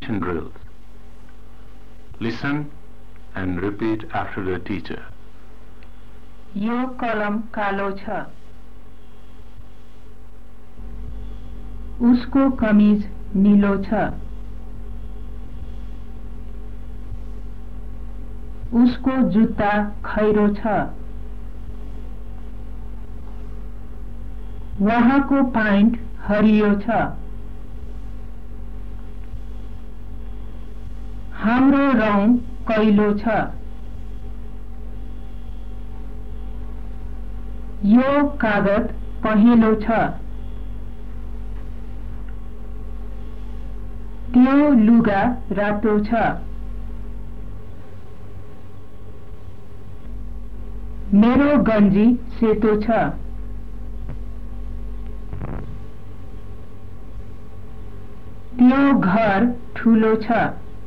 Substitution drills. Listen and repeat after the teacher. यो कलम कालो छ। उसको कमीज नीलो छ। उसको जुत्ता खैरो छ। वहाँको प्यान्ट हरियो छ। हाम्रो रङ कैलो छ। यो कागज पहेँलो छ। त्यो लुगा रातो छ। मेरो गन्जी सेतो छ। त्यो घर ठूलो छ।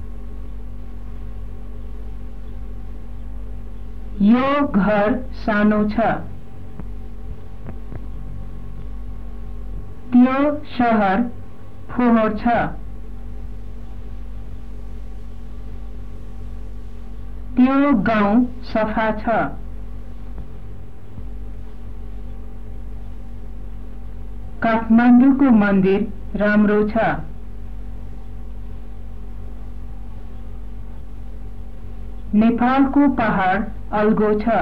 यो घर सानो छ। त्यो शहर फोहोर छ। त्यो गाउँ सफा छ। काठमाडौँको मन्दिर राम्रो छ। नेपालको पहाड अल्गो छ।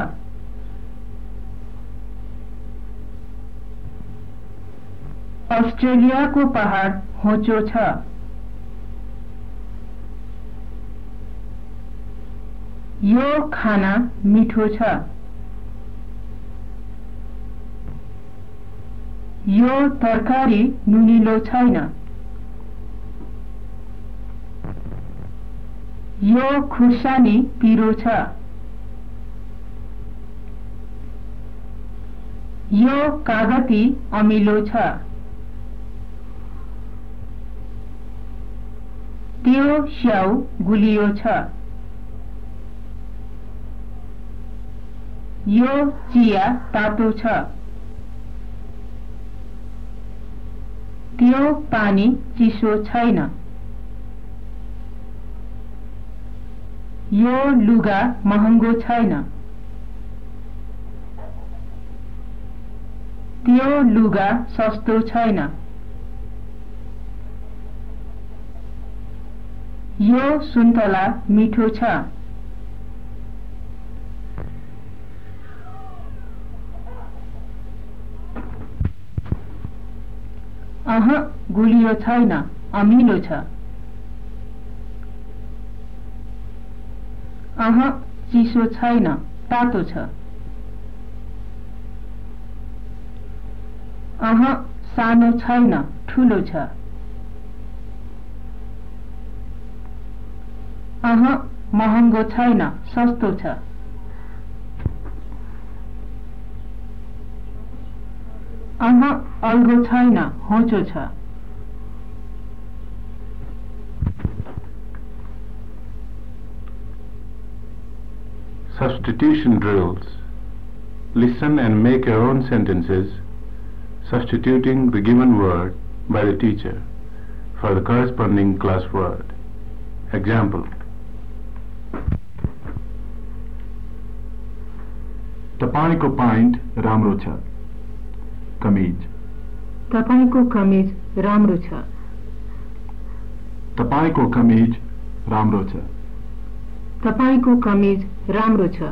अस्ट्रेलियाको पहाड होचो छ। यो खाना मिठो छ। यो तरकारी नुनिलो छैन। यो खुर्सानी पिरो छ। यो कागती अमिलो छ। त्यो स्याउ गुलियो छ। यो चिया तातो छ। त्यो पानी चिसो छैन। यो लुगा महँगो छैन। त्यो लुगा सस्तो छैन। यो सुन्तला मिठो छ। गुलियो छैन, अमिलो छ। चिसो छैन, तातो छ। सानो छैन, ठूलो छ। महँगो छैन, सस्तो छ। अल्गो छैन, होचो छ। Substitution drills. Listen and make your own sentences, substituting the given word by the teacher for the corresponding class word. Example. तपाईको प्यान्ट राम्रो छ। कमीज। तपाईको कमीज राम्रो छ। तपाईको कमीज राम्रो छ। तपाईको कमीज राम्रो छ।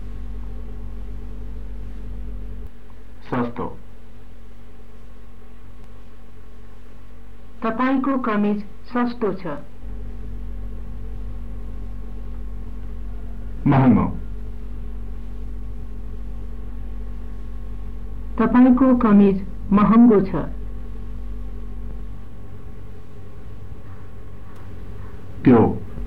सस्तो। तपाईको कमीज सस्तो छ। महँगो। तपाईको कमीज महँगो छ। त्यो।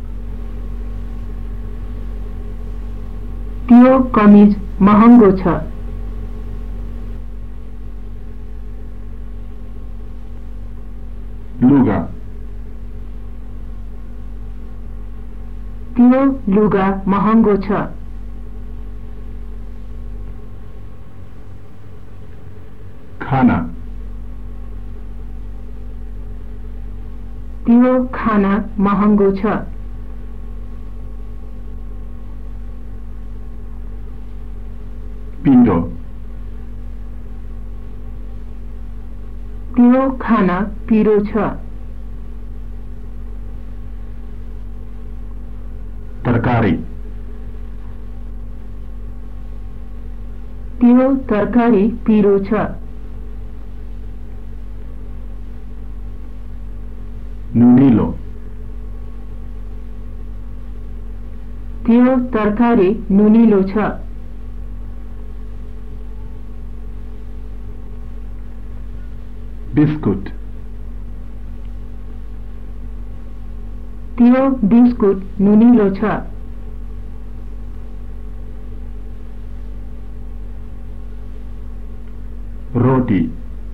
त्यो कमीज महँगो छ। लुगा। त्यो लुगा महँगो छ। खाना। त्यो त्यो खाना महँगो छ। पिरो त्यो खाना पिरो छ। तरकारी त्यो तरकारी पिरो छ। नुनीलो त्यो तरकारी नुनिलो छ। बिस्कुट त्यो बिस्कुट नुनिलो छ। रोटी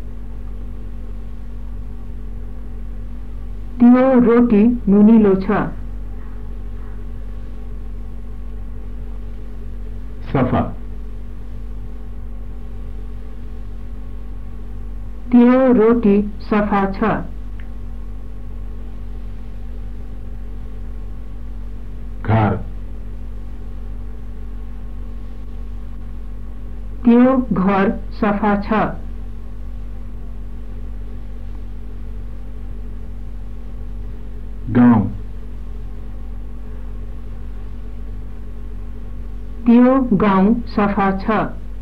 त्यो रोटी नुनिलो छ। सफा त्यो रोटी सफा छ। घर त्यो घर सफा छ। गाउँ त्यो गाउँ सफा छ।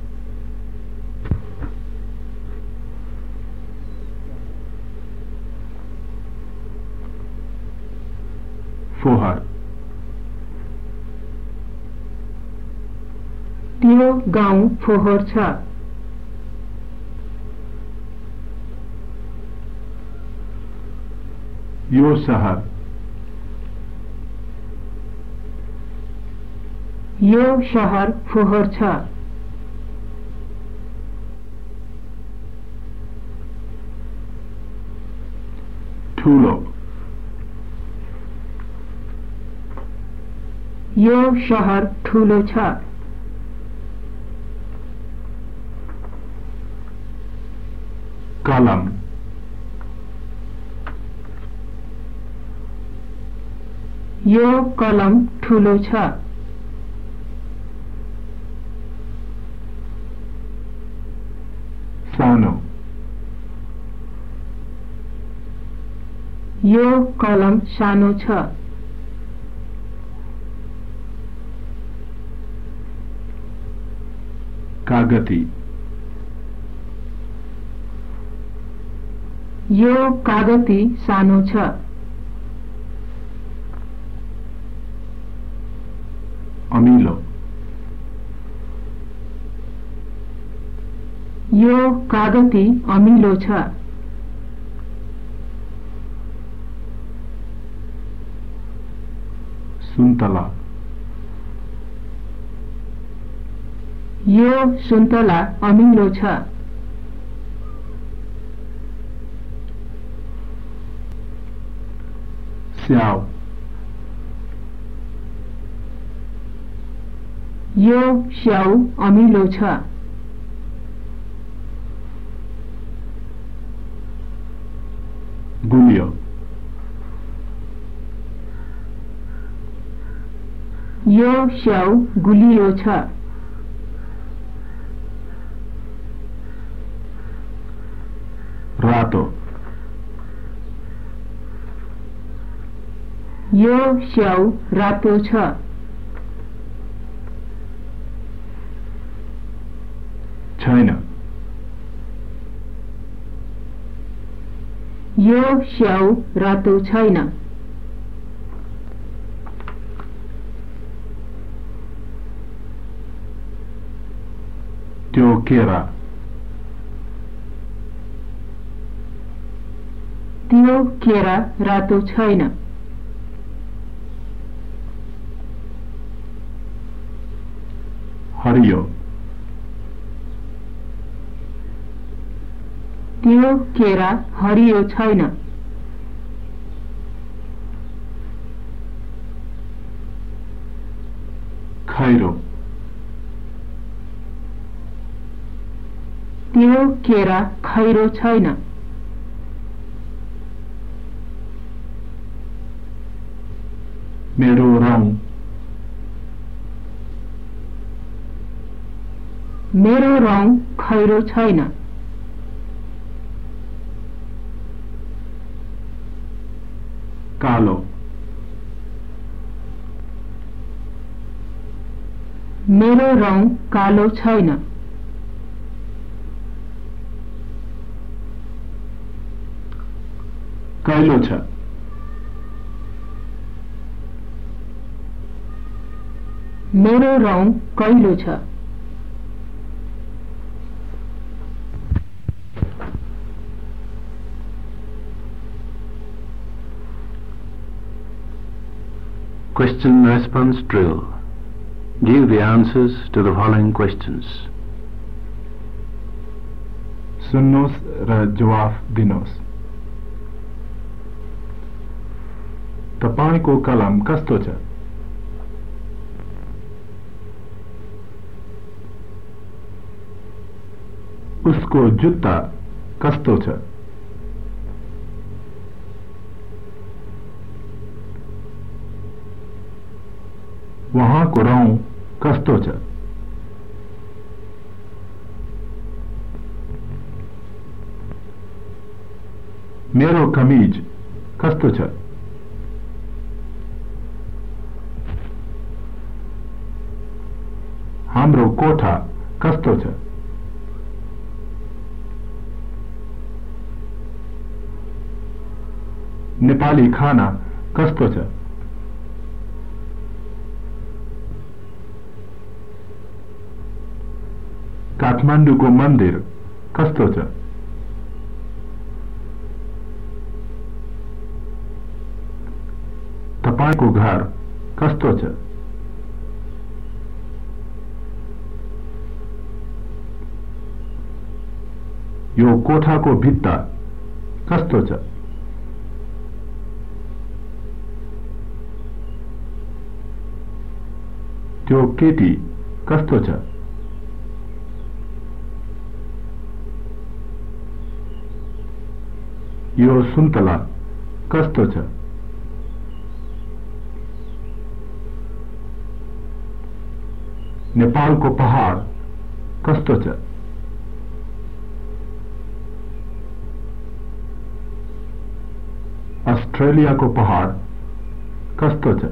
फोहर त्यो गाउँ फोहोर छ। यो शहर यो शहर फोहोर छ। ठुलो यो शहर ठुलो छ। कलम यो कलम ठुलो छ। सानो यो कलम सानो छ। कागती यो कागती सानो छ। अमिलो यो कागती अमिलो छ। सुन्तला यो सुन्तला अमिलो छ। स्याउ यो स्याउ अमिलो छ। गुलियो यो स्याउ गुलियो छ। रातो यो स्याउ रातो छ। छैन यो स्याउ रातो छैन। त्यो केरा त्यो केरा रातो छैन। हरियो त्यो केरा हरियो छैन। खैरो त्यो केरा खैरो छैन। मेरो रौँ मेरो रौँ खैरो छैन कालो मेरो रौँ कालो छैन कैलो छ मेरो रौँ कैलो छ Question response drill. Give the answers to the following questions. सुन्नुहोस् र जवाफ दिनुहोस् तपाईको कलम कस्तो छ उसको जुत्ता कस्तो छ वहाँको रौँ कस्तो छ मेरो कमीज कस्तो छ हाम्रो कोठा कस्तो छ नेपाली खाना कस्तो छ काठमाडौँको मन्दिर कस्तो छ तपाईको घर कस्तो छ यो कोठाको भित्ता कस्तो छ त्यो केटी कस्तो छ यो सुन्तला कस्तो छ नेपालको पहाड कस्तो छ अस्ट्रेलियाको पहाड कस्तो छ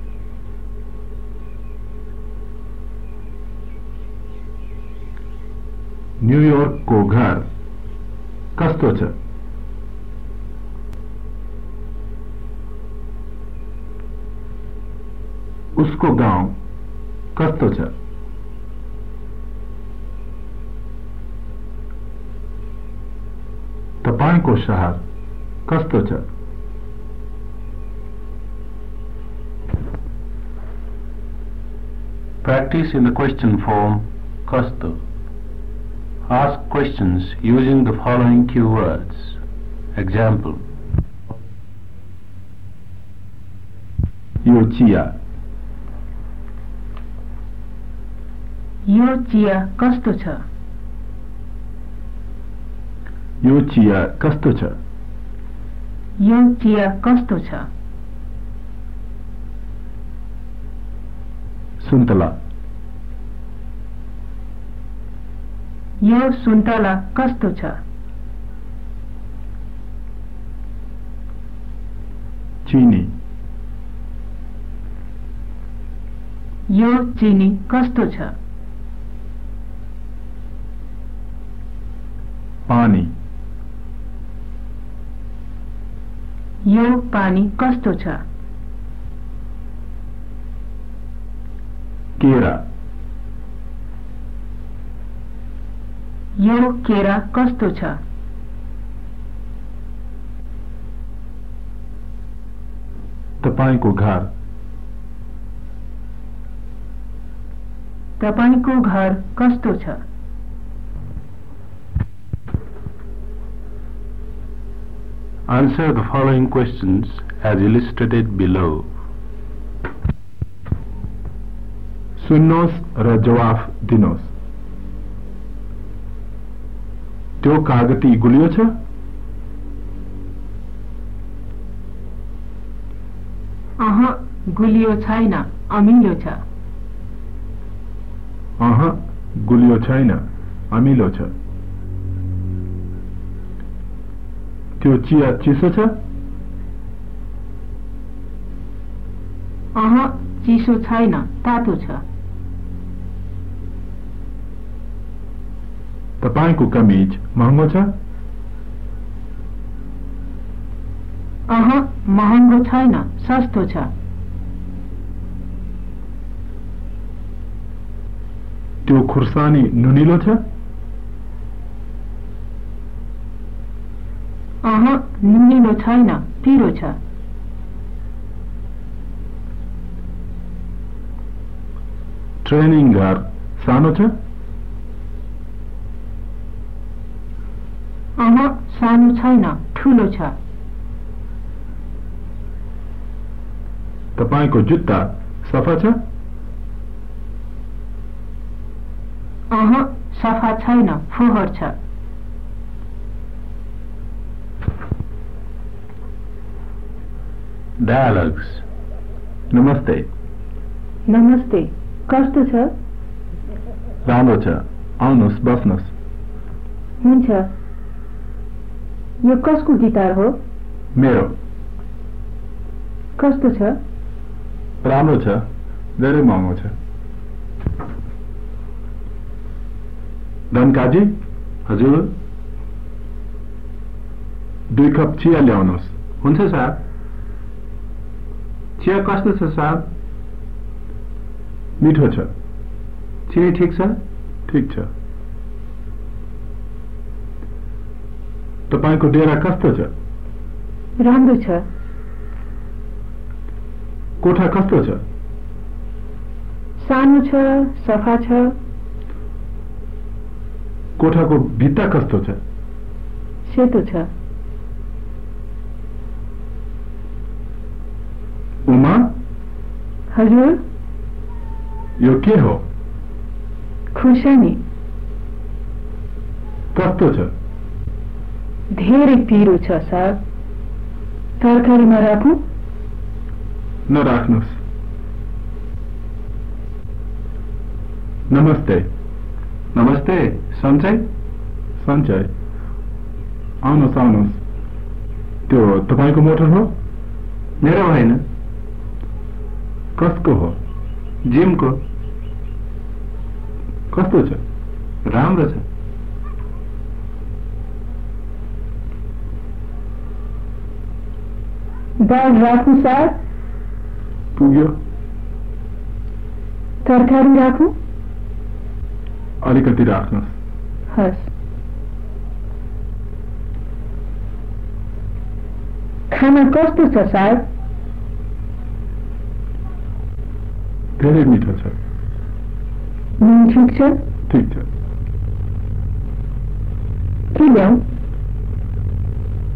न्यूयोर्कको घर कस्तो छ उसको गाउँ कस्तो छ तपाईको शहर कस्तो छ Practice in the question form kasto. Ask questions using the following keywords. Example. यो चिया यो चिया कस्तो छ यो चिया कस्तो छ यो चिया कस्तो छ सुन्तला यो सुन्तला कस्तो छ चिनी यो चिनी कस्तो छ पानी यो पानी कस्तो छ केरा यो केरा कस्तो छ तपाईको घर तपाईको घर कस्तो छ Answer the following questions as illustrated below. सुन्नुहोस् र जवाफ दिनुहोस् त्यो कागती गुलियो छ गुलियो छैन, अमिलो छ। गुलियो छैन, अमिलो छ। त्यो चिया चिसो छ? चिसो छैन, तातो छ। तपाईंको कमीज महँगो छ? महँगो छैन, सस्तो छ। त्यो खुर्सानी नुनिलो छ? नुनिलो छैन, पिरो छ। ट्रेनिङ घर सानो छ? सानो छैन, ठूलो छ। तपाईंको जुत्ता सफा छ? सफा छैन, फोहोर छ। Dialogues. नमस्ते। नमस्ते, कस्तो छ? राम्रो छ, आउनुहोस् बस्नुहोस्। हुन्छ। यो कसको गिटार हो? मेरो। कस्तो छ? राम्रो छ, धेरै महँगो छ। धनकाजी, हजुर, 2 कप चिया ल्याउनुहोस्। हुन्छ साहब। चिया कस्तो छ साहब? मिठो छ। चिनी ठिक छ? ठिक छ। तपाईंको डेरा कस्तो छ? राम्रो छ। कोठा कस्तो छ? सानो छ, सफा छ। कोठाको भित्ता कस्तो छ? सेतो छ। उमा, हजुर, यो के हो? खुर्सानी। कस्तो छ? धेरै पिरो छ साहब। तरकारीमा राखौं? नराख्नुहोस्। नमस्ते। नमस्ते, सञ्चय? सञ्चय, आउनुहोस् आउनुहोस्। त्यो तपाईंको मोटर हो? मेरो होइन, कसको हो? जिमको। कस्तो छ? राम्रो छ। दाल राखौं साहब? पुग्यो। तरकारी राखौं? अलिकति राख्नुहोस्। हस्। खाना कस्तो छ साहब? धेरै मिठो छ। नुन ठिक छ? ठिक छ। के ल्याऊं?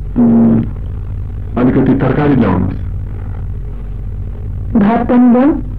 अलिकति तरकारी ल्याउनुहोस्। भात पनि ल्याऊं?